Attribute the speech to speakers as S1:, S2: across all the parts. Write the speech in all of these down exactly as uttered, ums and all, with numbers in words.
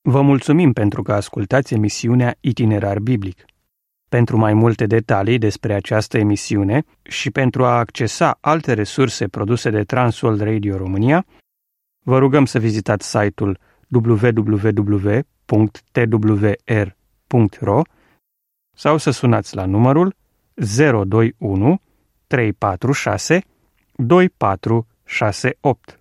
S1: Vă mulțumim pentru că ascultați emisiunea Itinerar Biblic. Pentru mai multe detalii despre această emisiune și pentru a accesa alte resurse produse de Transworld Radio România, vă rugăm să vizitați site-ul w w w punct t w r punct r o sau să sunați la numărul zero doi unu trei patru șase doi patru șase opt.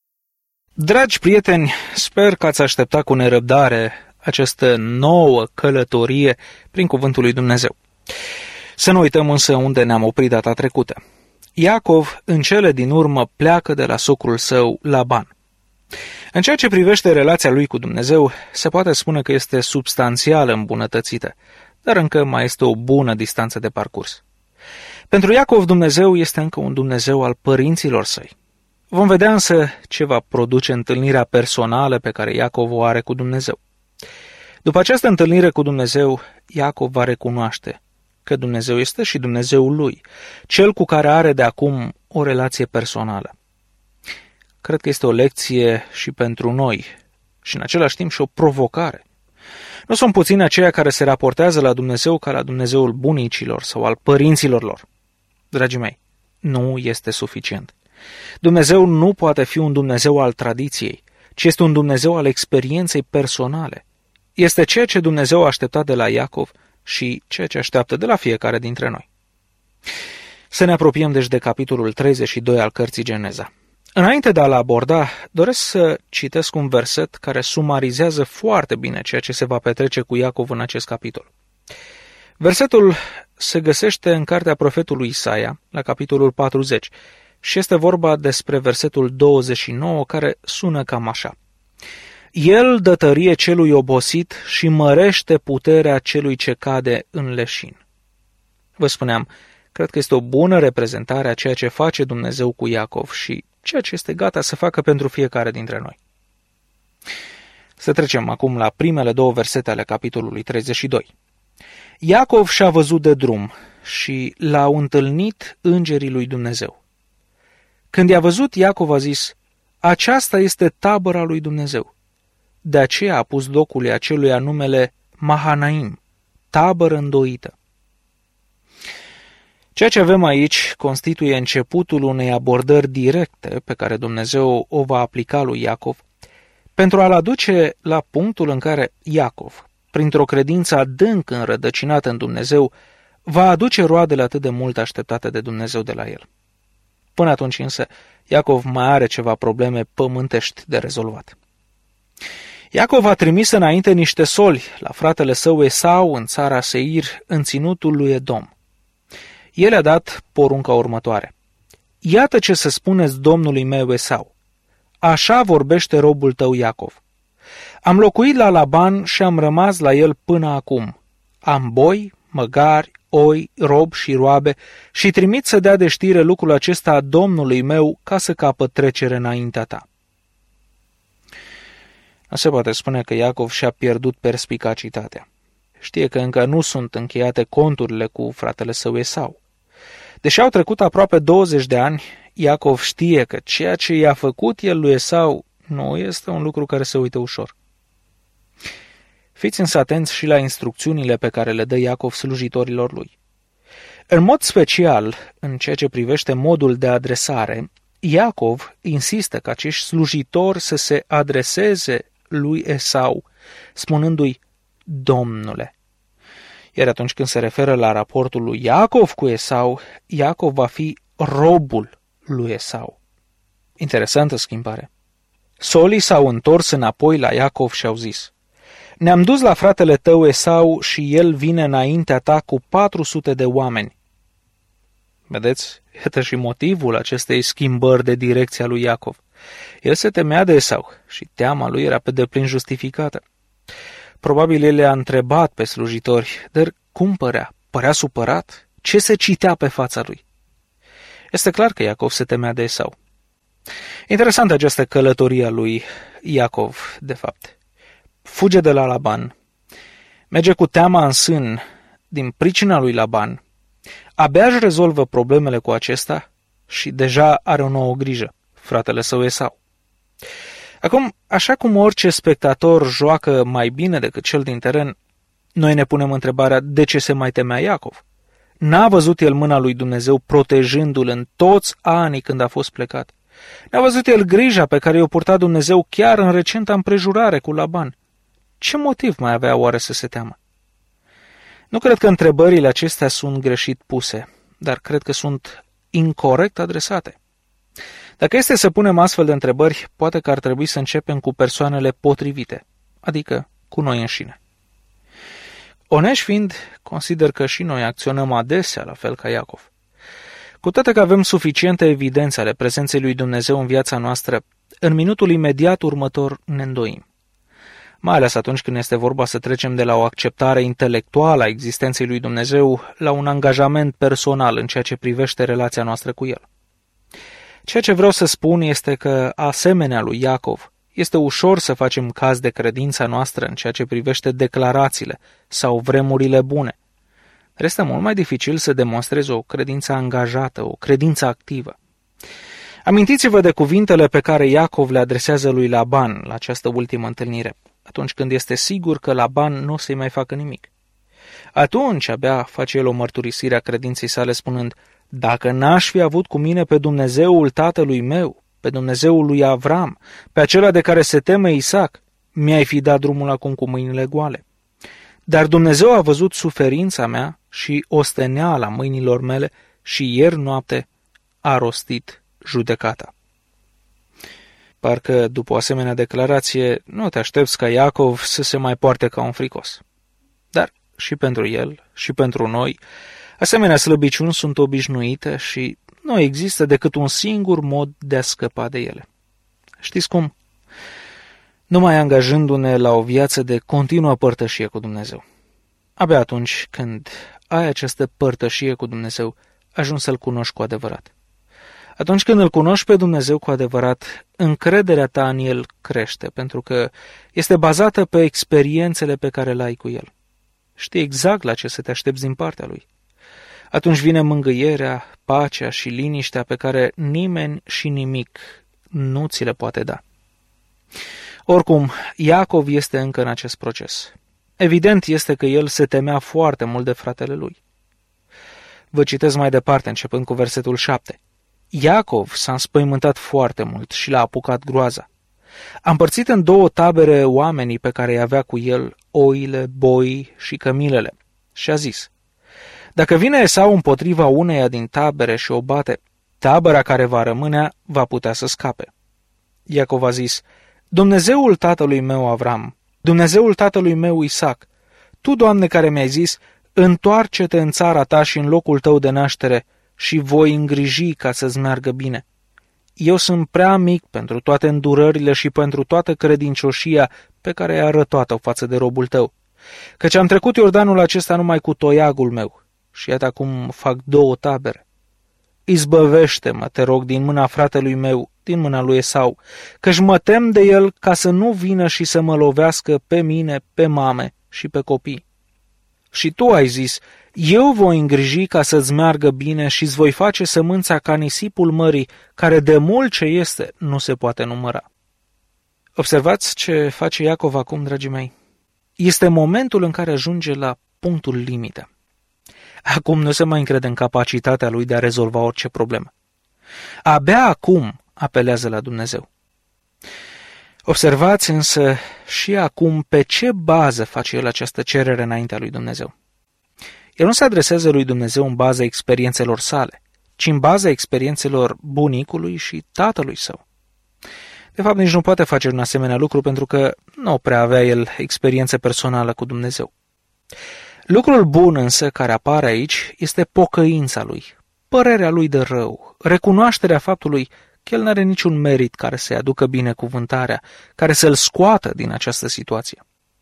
S2: Dragi prieteni, sper că ați așteptat cu nerăbdare această nouă călătorie prin Cuvântul lui Dumnezeu. Să nu uităm însă unde ne-am oprit data trecută. Iacov, în cele din urmă, pleacă de la socrul său, Laban. În ceea ce privește relația lui cu Dumnezeu, se poate spune că este substanțial îmbunătățită, dar încă mai este o bună distanță de parcurs. Pentru Iacov, Dumnezeu este încă un Dumnezeu al părinților săi. Vom vedea însă ce va produce întâlnirea personală pe care Iacov o are cu Dumnezeu. După această întâlnire cu Dumnezeu, Iacov va recunoaște că Dumnezeu este și Dumnezeul lui, cel cu care are de acum o relație personală. Cred că este o lecție și pentru noi și în același timp și o provocare. Nu sunt puțini aceia care se raportează la Dumnezeu ca la Dumnezeul bunicilor sau al părinților lor. Dragii mei, nu este suficient. Dumnezeu nu poate fi un Dumnezeu al tradiției, ci este un Dumnezeu al experienței personale. Este ceea ce Dumnezeu a așteptat de la Iacov și ceea ce așteaptă de la fiecare dintre noi. Să ne apropiem deci de capitolul treizeci și doi al cărții Geneza. Înainte de a-l aborda, doresc să citesc un verset care sumarizează foarte bine ceea ce se va petrece cu Iacov în acest capitol. Versetul se găsește în cartea profetului Isaia, la capitolul patruzeci, și este vorba despre versetul douăzeci și nouă, care sună cam așa. El dă tărie celui obosit și mărește puterea celui ce cade în leșin. Vă spuneam, cred că este o bună reprezentare a ceea ce face Dumnezeu cu Iacov și ceea ce este gata să facă pentru fiecare dintre noi. Să trecem acum la primele două versete ale capitolului treizeci și doi. Iacov și-a văzut de drum și l-au întâlnit îngerii lui Dumnezeu. Când i-a văzut, Iacov a zis, aceasta este tabăra lui Dumnezeu. De aceea a pus locului aceluia numele Mahanaim, tabără îndoită. Ceea ce avem aici constituie începutul unei abordări directe pe care Dumnezeu o va aplica lui Iacov pentru a-l aduce la punctul în care Iacov, printr-o credință adânc înrădăcinată în Dumnezeu, va aduce roadele atât de mult așteptate de Dumnezeu de la el. Până atunci însă, Iacov mai are ceva probleme pământești de rezolvat. Iacov a trimis înainte niște soli la fratele său Esau în țara Seir, în ținutul lui Edom. El a dat porunca următoare. Iată ce să spuneți domnului meu Esau. Așa vorbește robul tău Iacov. Am locuit la Laban și am rămas la el până acum. Am boi, măgari, oi, rob și roabe și trimit să dea de știre lucrul acesta domnului meu ca să capăt trecere înaintea ta. Nu se poate spune că Iacov și-a pierdut perspicacitatea. Știe că încă nu sunt încheiate conturile cu fratele său Esau. Deși au trecut aproape douăzeci de ani, Iacov știe că ceea ce i-a făcut el lui Esau nu este un lucru care se uită ușor. Fiți însă atenți și la instrucțiunile pe care le dă Iacov slujitorilor lui. În mod special, în ceea ce privește modul de adresare, Iacov insistă ca acești slujitori să se adreseze lui Esau, spunându-i Domnule. Iar atunci când se referă la raportul lui Iacov cu Esau, Iacov va fi robul lui Esau. Interesantă schimbare. Solii s-au întors înapoi la Iacov și au zis, ne-am dus la fratele tău Esau și el vine înaintea ta cu patru sute de oameni. Vedeți, iată și motivul acestei schimbări de direcție a lui Iacov. El se temea de Esau și teama lui era pe deplin justificată. Probabil el le-a întrebat pe slujitori, dar cum părea? Părea supărat? Ce se citea pe fața lui? Este clar că Iacov se temea de Esau. Interesantă această călătorie a lui Iacov, de fapt. Fuge de la Laban, merge cu teama în sân din pricina lui Laban, abia își rezolvă problemele cu acesta și deja are o nouă grijă, fratele său Esau. Acum, așa cum orice spectator joacă mai bine decât cel din teren, noi ne punem întrebarea de ce se mai temea Iacov. N-a văzut el mâna lui Dumnezeu protejându-l în toți anii când a fost plecat. N-a văzut el grija pe care i-o purta Dumnezeu chiar în recenta împrejurare cu Laban. Ce motiv mai avea oare să se teamă? Nu cred că întrebările acestea sunt greșit puse, dar cred că sunt incorect adresate. Dacă este să punem astfel de întrebări, poate că ar trebui să începem cu persoanele potrivite, adică cu noi înșine. Onești fiind, consider că și noi acționăm adesea la fel ca Iacov. Cu toate că avem suficiente evidențe ale prezenței lui Dumnezeu în viața noastră, în minutul imediat următor ne îndoim. Mai ales atunci când este vorba să trecem de la o acceptare intelectuală a existenței lui Dumnezeu la un angajament personal în ceea ce privește relația noastră cu El. Ceea ce vreau să spun este că, asemenea lui Iacov, este ușor să facem caz de credința noastră în ceea ce privește declarațiile sau vremurile bune. Dar este mult mai dificil să demonstrezi o credință angajată, o credință activă. Amintiți-vă de cuvintele pe care Iacov le adresează lui Laban la această ultimă întâlnire, atunci când este sigur că Laban nu o să-i mai facă nimic. Atunci abia face el o mărturisire a credinței sale spunând: dacă n-aș fi avut cu mine pe Dumnezeul tatălui meu, pe Dumnezeul lui Avram, pe acela de care se teme Isaac, mi-ai fi dat drumul acum cu mâinile goale. Dar Dumnezeu a văzut suferința mea și osteneala mâinilor mele și ieri noapte a rostit judecata. Parcă după o asemenea declarație nu te aștepți ca Iacov să se mai poarte ca un fricos. Dar și pentru el și pentru noi, asemenea slăbiciuni sunt obișnuite și nu există decât un singur mod de a scăpa de ele. Știți cum? Numai angajându-ne la o viață de continuă părtășie cu Dumnezeu. Abia atunci când ai această părtășie cu Dumnezeu, ajungi să-L cunoști cu adevărat. Atunci când îl cunoști pe Dumnezeu cu adevărat, încrederea ta în El crește, pentru că este bazată pe experiențele pe care le ai cu El. Știi exact la ce să te aștepți din partea Lui. Atunci vine mângâierea, pacea și liniștea pe care nimeni și nimic nu ți le poate da. Oricum, Iacov este încă în acest proces. Evident este că el se temea foarte mult de fratele lui. Vă citesc mai departe, începând cu versetul șapte. Iacov s-a înspăimântat foarte mult și l-a apucat groaza. A împărțit în două tabere oamenii pe care îi avea cu el, oile, boii și cămilele, și a zis: dacă vine Esau împotriva uneia din tabere și o bate, tabăra care va rămâne va putea să scape. Iacov a zis: Dumnezeul tatălui meu Avram, Dumnezeul tatălui meu Isaac, Tu, Doamne, care mi-ai zis: întoarce-te în țara ta și în locul tău de naștere și voi îngriji ca să-ți meargă bine. Eu sunt prea mic pentru toate îndurările și pentru toată credincioșia pe care ai arătat-o față de robul tău, căci am trecut Iordanul acesta numai cu toiagul meu și iată acum fac două tabere. Izbăvește-mă, te rog, din mâna fratelui meu, din mâna lui Esau, căci mă tem de el ca să nu vină și să mă lovească pe mine, pe mame și pe copii. Și tu ai zis: eu voi îngriji ca să-ți meargă bine și îți voi face sămânța ca nisipul mării, care de mult ce este nu se poate număra. Observați ce face Iacov acum, dragii mei. Este momentul în care ajunge la punctul limită. Acum nu se mai încrede în capacitatea lui de a rezolva orice problemă. Abia acum apelează la Dumnezeu. Observați însă și acum pe ce bază face el această cerere înaintea lui Dumnezeu. El nu se adresează lui Dumnezeu în baza experiențelor sale, ci în baza experiențelor bunicului și tatălui său. De fapt, nici nu poate face un asemenea lucru pentru că nu prea avea el experiență personală cu Dumnezeu. Lucrul bun însă care apare aici este pocăința lui, părerea lui de rău, recunoașterea faptului că el nu are niciun merit care să-i aducă binecuvântarea, care să-l scoată din această situație.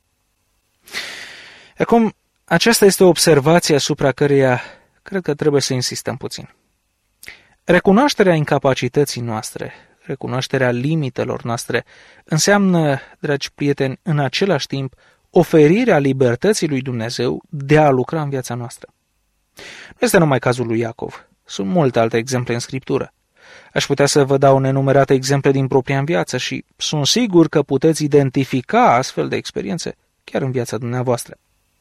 S2: Acum, aceasta este o observație asupra căreia cred că trebuie să insistăm puțin. Recunoașterea incapacității noastre, recunoașterea limitelor noastre, înseamnă, dragi prieteni, în același timp, oferirea libertății lui Dumnezeu de a lucra în viața noastră. Nu este numai cazul lui Iacov, sunt multe alte exemple în Scriptură. Aș putea să vă dau nenumerate exemple din propria viață și sunt sigur că puteți identifica astfel de experiențe chiar în viața dumneavoastră.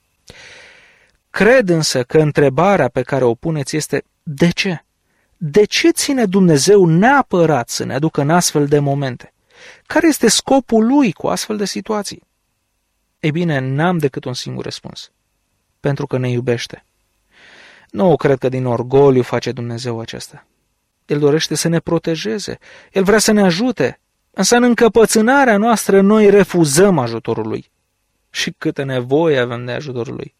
S2: Cred însă că întrebarea pe care o puneți este de ce? De ce ține Dumnezeu neapărat să ne aducă în astfel de momente? Care este scopul lui cu astfel de situații? Ei bine, n-am decât un singur răspuns. Pentru că ne iubește. Nu cred că din orgoliu face Dumnezeu acesta. El dorește să ne protejeze. El vrea să ne ajute. Însă în încăpățânarea noastră noi refuzăm ajutorul lui. Și câtă nevoie avem de ajutorul lui.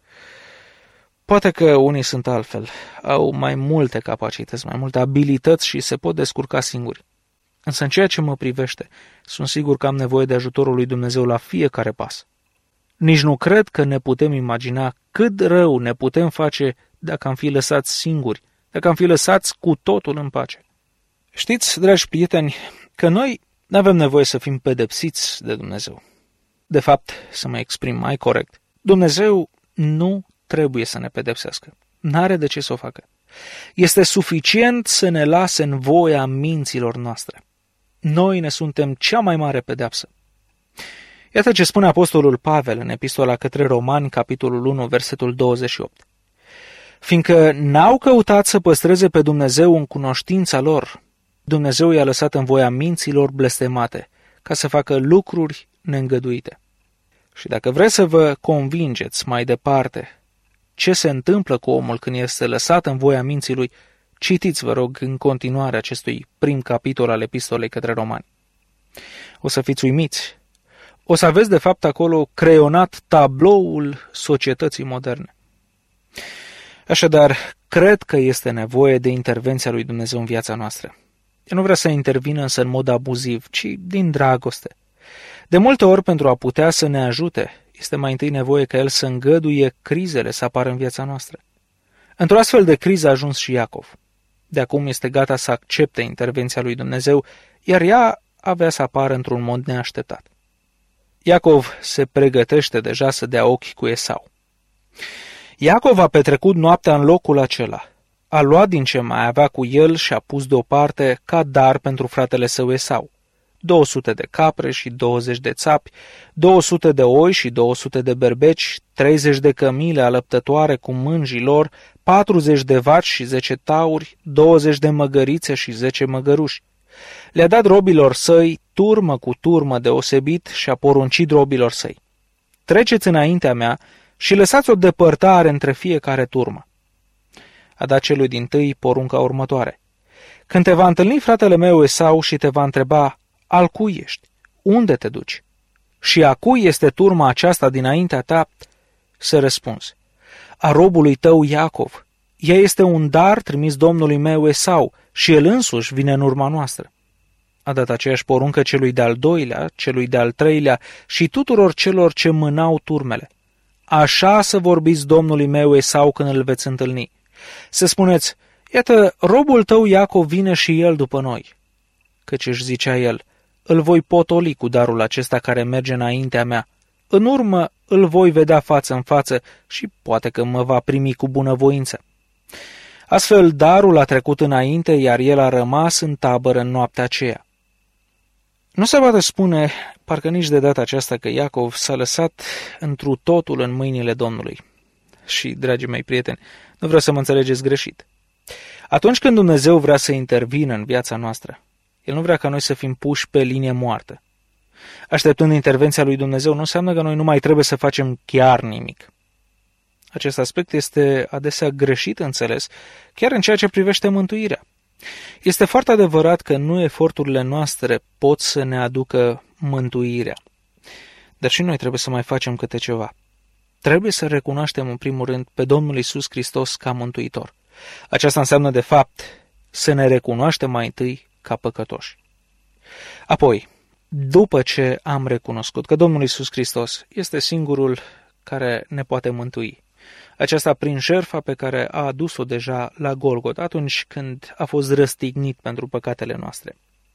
S2: Poate că unii sunt altfel. Au mai multe capacități, mai multe abilități și se pot descurca singuri. Însă în ceea ce mă privește, sunt sigur că am nevoie de ajutorul lui Dumnezeu la fiecare pas. Nici nu cred că ne putem imagina cât rău ne putem face dacă am fi lăsați singuri, dacă am fi lăsați cu totul în pace. Știți, dragi prieteni, că noi nu avem nevoie să fim pedepsiți de Dumnezeu. De fapt, să mă exprim mai corect, Dumnezeu nu trebuie să ne pedepsească. N-are de ce să o facă. Este suficient să ne lase în voia minților noastre. Noi ne suntem cea mai mare pedeapsă. Iată ce spune apostolul Pavel în epistola către Romani, capitolul unu, versetul douăzeci și opt. Fiindcă n-au căutat să păstreze pe Dumnezeu în cunoștința lor, Dumnezeu i-a lăsat în voia minților blestemate, ca să facă lucruri neîngăduite. Și dacă vreți să vă convingeți mai departe ce se întâmplă cu omul când este lăsat în voia minții lui, citiți, vă rog, în continuare acestui prim capitol al epistolei către Romani. O să fiți uimiți. O să aveți, de fapt, acolo creionat tabloul societății moderne. Așadar, cred că este nevoie de intervenția lui Dumnezeu în viața noastră. El nu vrea să intervină însă în mod abuziv, ci din dragoste. De multe ori, pentru a putea să ne ajute, este mai întâi nevoie ca El să îngăduie crizele să apară în viața noastră. Într-o astfel de criză a ajuns și Iacov. De acum este gata să accepte intervenția lui Dumnezeu, iar ea avea să apară într-un mod neașteptat. Iacov se pregătește deja să dea ochi cu Esau. Iacov a petrecut noaptea în locul acela. A luat din ce mai avea cu el și a pus deoparte ca dar pentru fratele său Esau. două sute de capre și douăzeci de țapi, două sute de oi și două sute de berbeci, treizeci de cămile alăptătoare cu mânjii lor, patruzeci de vaci și zece tauri, douăzeci de măgărițe și zece măgăruși. Le-a dat robilor săi turmă cu turmă deosebit și a poruncit robilor săi: treceți înaintea mea și lăsați o depărtare între fiecare turmă. A dat celui dintâi porunca următoare: când te va întâlni fratele meu Esau și te va întreba: al cui ești? Unde te duci? Și a cui este turma aceasta dinaintea ta? Să răspunzi: a robului tău Iacov. Ea este un dar trimis domnului meu Esau și el însuși vine în urma noastră. A dat aceeași poruncă celui de-al doilea, celui de-al treilea și tuturor celor ce mânau turmele: așa să vorbiți domnului meu Esau când îl veți întâlni. Să spuneți: iată, robul tău Iacov vine și el după noi. Căci își zicea el: îl voi potoli cu darul acesta care merge înaintea mea. În urmă îl voi vedea față în față și poate că mă va primi cu bunăvoință. Astfel, darul a trecut înainte, iar el a rămas în tabără în noaptea aceea. Nu se poate spune, parcă nici de data aceasta, că Iacov s-a lăsat întru totul în mâinile Domnului. Și, dragii mei prieteni, nu vreau să mă înțelegeți greșit. Atunci când Dumnezeu vrea să intervină în viața noastră, El nu vrea ca noi să fim puși pe linie moartă. Așteptând intervenția lui Dumnezeu nu înseamnă că noi nu mai trebuie să facem chiar nimic. Acest aspect este adesea greșit înțeles, chiar în ceea ce privește mântuirea. Este foarte adevărat că nu eforturile noastre pot să ne aducă mântuirea, dar și noi trebuie să mai facem câte ceva. Trebuie să recunoaștem în primul rând pe Domnul Iisus Hristos ca mântuitor. Aceasta înseamnă de fapt să ne recunoaștem mai întâi ca păcătoși. Apoi, după ce am recunoscut că Domnul Iisus Hristos este singurul care ne poate mântui, aceasta prin jertfa pe care a adus-o deja la Golgot atunci când a fost răstignit pentru păcatele noastre.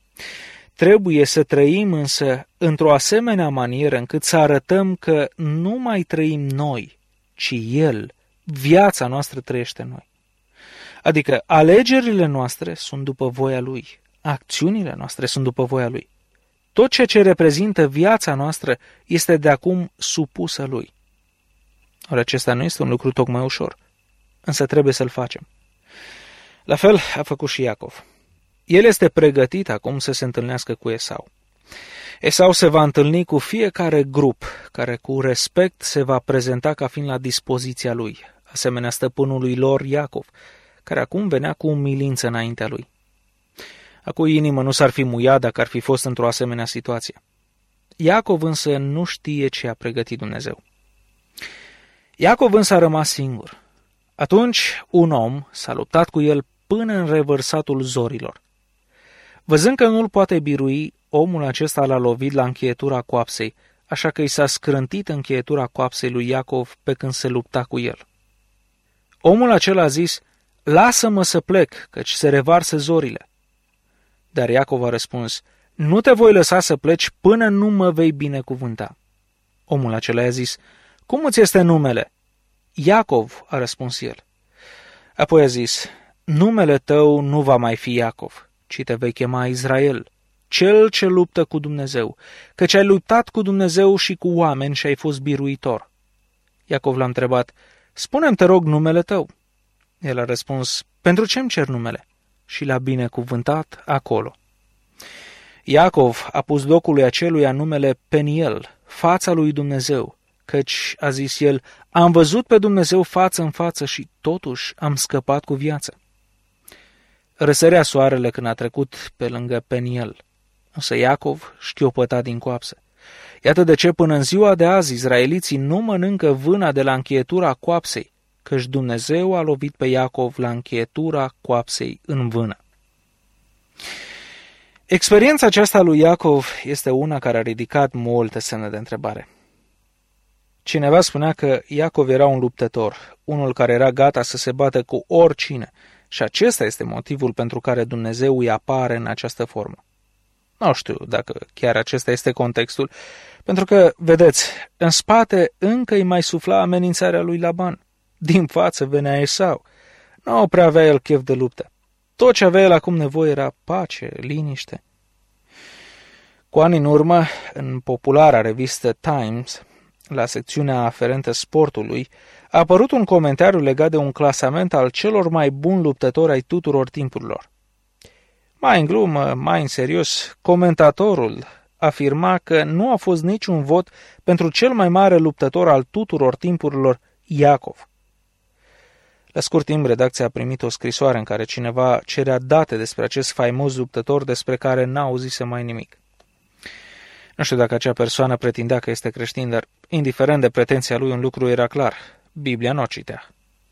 S2: Trebuie să trăim însă într-o asemenea manieră încât să arătăm că nu mai trăim noi, ci El, viața noastră trăiește în noi. Adică alegerile noastre sunt după voia Lui, acțiunile noastre sunt după voia Lui. Tot ceea ce reprezintă viața noastră este de acum supusă Lui. Ori acesta nu este un lucru tocmai ușor, însă trebuie să-l facem. La fel a făcut și Iacov. El este pregătit acum să se întâlnească cu Esau. Esau se va întâlni cu fiecare grup care cu respect se va prezenta ca fiind la dispoziția lui, asemenea stăpânului lor Iacov, care acum venea cu umilință înaintea lui. A cui inimă nu s-ar fi muiat dacă ar fi fost într-o asemenea situație. Iacov însă nu știe ce a pregătit Dumnezeu. Iacov însă a rămas singur. Atunci un om s-a luptat cu el până în revărsatul zorilor. Văzând că nu-l poate birui, omul acesta l-a lovit la încheietura coapsei, așa că i s-a scrântit încheietura coapsei lui Iacov pe când se lupta cu el. Omul acela a zis, lasă-mă să plec, căci se revarsă zorile. Dar Iacov a răspuns, nu te voi lăsa să pleci până nu mă vei binecuvânta. Omul acela i-a zis, cum îți este numele? Iacov, a răspuns el. Apoi a zis, numele tău nu va mai fi Iacov, ci te vei chema Israel, cel ce luptă cu Dumnezeu, căci ai luptat cu Dumnezeu și cu oameni și ai fost biruitor. Iacov l-a întrebat, spune-mi, te rog, numele tău. El a răspuns, pentru ce îmi cer numele? Și l-a binecuvântat acolo. Iacov a pus locului aceluia numele Peniel, fața lui Dumnezeu, căci, a zis el, am văzut pe Dumnezeu față în față și totuși am scăpat cu viață. Răsărea soarele când a trecut pe lângă Peniel, însă Iacov șchiopăta din coapsă. Iată de ce până în ziua de azi izraeliții nu mănâncă vâna de la încheietura coapsei, căci Dumnezeu a lovit pe Iacov la încheietura coapsei în vână. Experiența aceasta lui Iacov este una care a ridicat multe semne de întrebare. Cineva spunea că Iacov era un luptător, unul care era gata să se bată cu oricine, și acesta este motivul pentru care Dumnezeu îi apare în această formă. Nu știu dacă chiar acesta este contextul, pentru că, vedeți, în spate încă îi mai sufla amenințarea lui Laban. Din față venea Esau. Nu prea avea el chef de luptă. Tot ce avea el acum nevoie era pace, liniște. Cu ani în urmă, în populara revistă Times, la secțiunea aferentă sportului, a apărut un comentariu legat de un clasament al celor mai buni luptători ai tuturor timpurilor. Mai în glumă, mai în serios, comentatorul afirma că nu a fost niciun vot pentru cel mai mare luptător al tuturor timpurilor, Iacov. La scurt timp, redacția a primit o scrisoare în care cineva cerea date despre acest faimos luptător despre care n-a auzise mai nimic. Nu știu dacă acea persoană pretindea că este creștin, dar, indiferent de pretenția lui, un lucru era clar. Biblia nu o citea.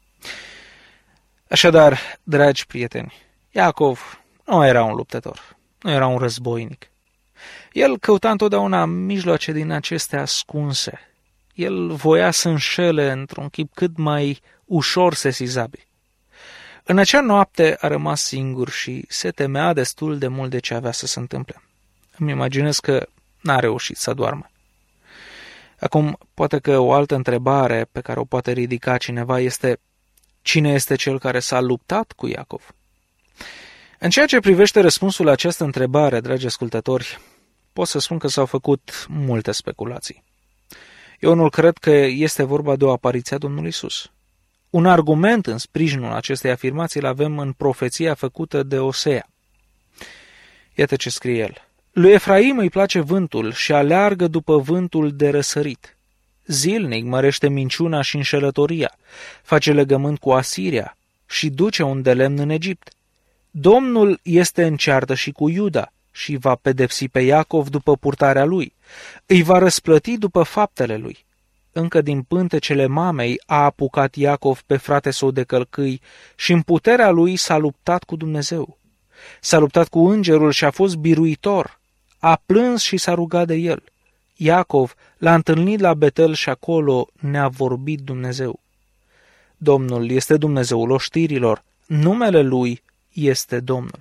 S2: Așadar, dragi prieteni, Iacov nu era un luptător, nu era un războinic. El căuta întotdeauna mijloace din acestea ascunse. El voia să înșele într-un chip cât mai ușor sesizabil. În acea noapte a rămas singur și se temea destul de mult de ce avea să se întâmple. Îmi imaginez că n-a reușit să doarmă. Acum, poate că o altă întrebare pe care o poate ridica cineva este: cine este cel care s-a luptat cu Iacov? În ceea ce privește răspunsul la această întrebare, dragi ascultători, pot să spun că s-au făcut multe speculații. Eu nu cred că este vorba de o apariție a Domnului Iisus. Un argument în sprijinul acestei afirmații îl avem în profeția făcută de Osea. Iată ce scrie el: lui Efraim îi place vântul și aleargă după vântul de răsărit. Zilnic mărește minciuna și înșelătoria, face legământ cu Asiria și duce un de lemn în Egipt. Domnul este în ceartă și cu Iuda și va pedepsi pe Iacov după purtarea lui. Îi va răsplăti după faptele lui. Încă din pântecele mamei a apucat Iacov pe frate său de călcâi și în puterea lui s-a luptat cu Dumnezeu. S-a luptat cu îngerul și a fost biruitor. A plâns și s-a rugat de el. Iacov l-a întâlnit la Betel și acolo ne-a vorbit Dumnezeu. Domnul este Dumnezeul oștirilor, numele lui este Domnul.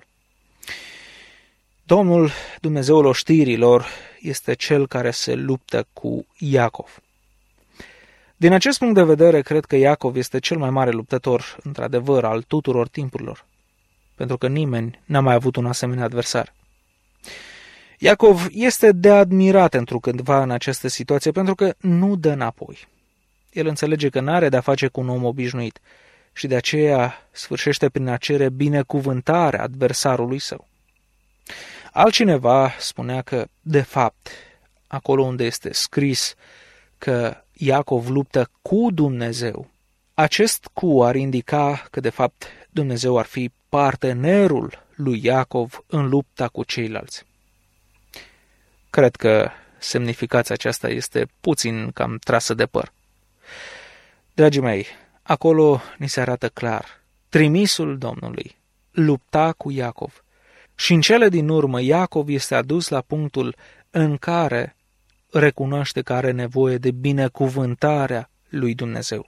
S2: Domnul, Dumnezeul oștirilor, este cel care se luptă cu Iacov. Din acest punct de vedere, cred că Iacov este cel mai mare luptător, într-adevăr, al tuturor timpurilor, pentru că nimeni n-a mai avut un asemenea adversar. Iacov este de admirat întrucândva în această situație pentru că nu dă înapoi. El înțelege că n-are de-a face cu un om obișnuit și de aceea sfârșește prin a cere binecuvântarea adversarului său. Altcineva spunea că, de fapt, acolo unde este scris că Iacov luptă cu Dumnezeu, acest cu ar indica că, de fapt, Dumnezeu ar fi partenerul lui Iacov în lupta cu ceilalți. Cred că semnificația aceasta este puțin cam trasă de păr. Dragii mei, acolo ni se arată clar. Trimisul Domnului lupta cu Iacov și în cele din urmă Iacov este adus la punctul în care recunoaște că are nevoie de binecuvântarea lui Dumnezeu.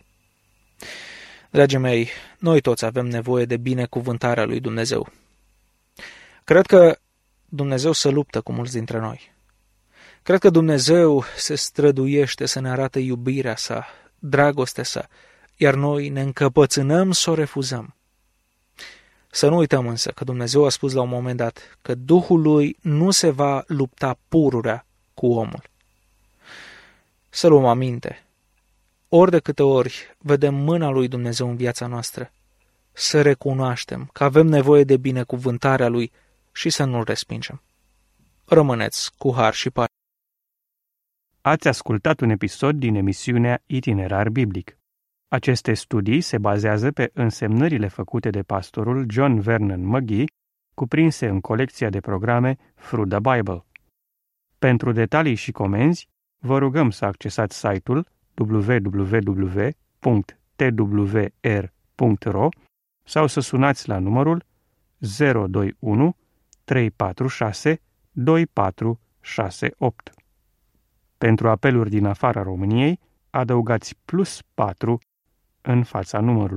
S2: Dragii mei, noi toți avem nevoie de binecuvântarea lui Dumnezeu. Cred că Dumnezeu se luptă cu mulți dintre noi. Cred că Dumnezeu se străduiește să ne arate iubirea sa, dragostea sa, iar noi ne încăpățânăm să o refuzăm. Să nu uităm însă că Dumnezeu a spus la un moment dat că Duhul lui nu se va lupta pururea cu omul. Să luăm aminte, ori de câte ori vedem mâna lui Dumnezeu în viața noastră, să recunoaștem că avem nevoie de binecuvântarea lui și să nu-l respingem. Rămâneți cu har și pace.
S1: Ați ascultat un episod din emisiunea Itinerar Biblic. Aceste studii se bazează pe însemnările făcute de pastorul John Vernon McGee, cuprinse în colecția de programe Through the Bible. Pentru detalii și comenzi, vă rugăm să accesați site-ul w w w punct t w r punct r o sau să sunați la numărul zero doi unu trei patru șase doi patru șase opt. Pentru apeluri din afara României, adăugați plus patru în fața numărului.